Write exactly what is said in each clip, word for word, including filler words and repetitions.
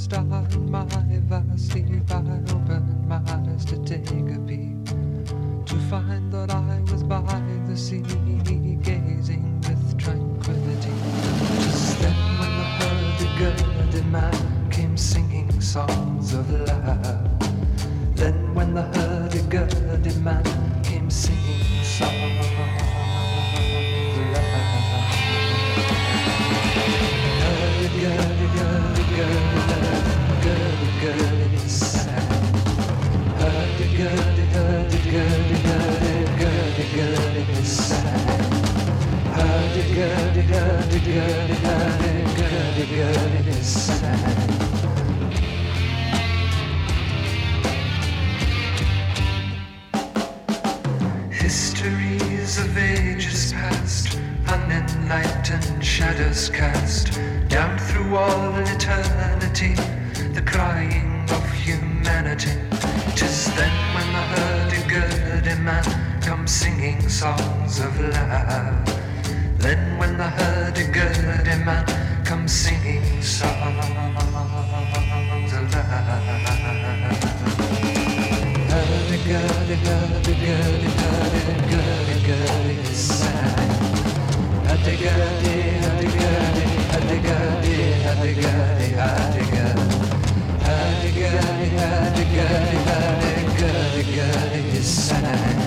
on my vast sleep, I opened my eyes to take a peep, to find that I was by the sea, gazing with tranquility. Just then when the hurdy-gurdy man came singing songs of love, then when the hurdy-gurdy man came singing songs of love, hurdy-gurdy, hurdy-gurdy, hurdy-gurdy sang. Hurdy-gurdy, hurdy-gurdy, hurdy-gurdy sang. Hurdy-gurdy, hurdy-gurdy, hurdy-gurdy sang. Histories of ages past, unenlightened shadows cast down through all eternity, the crying of humanity. 'Tis then when the hurdy-gurdy man comes singing songs of love. Then when the hurdy-gurdy man comes singing songs of love. Hurdy-gurdy, hurdy-gurdy, hurdy-gurdy-gurdy sang. Hurdy-gurdy, hurdy-gurdy, hurdy-gurdy, hurdy-gurdy, hurdy-gurdy. Hurdy-gurdy, hurdy-gurdy, hurdy-gurdy-gurdy sang.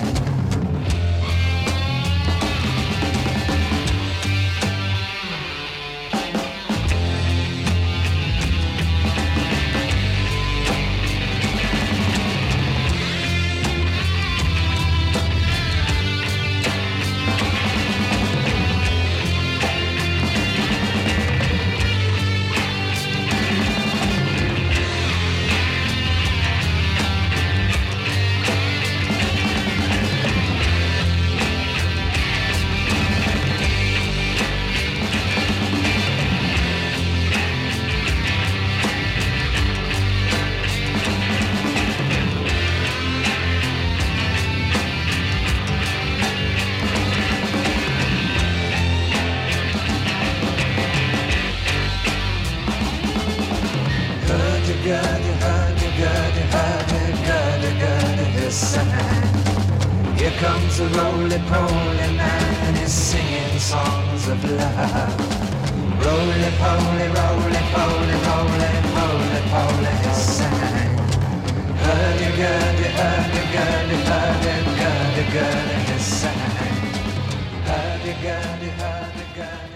Hurdy-gurdy, hurdy-gurdy, hurdy-gurdy-gurdy sang. Here comes a roly-poly man and he's singing songs of love. Roly-poly, roly-poly, roly-poly-poly he sang. Hurdy-gurdy, hurdy-gurdy, hurdy-gurdy-gurdy he sang. Hurdy-gurdy, hurdy-gurdy.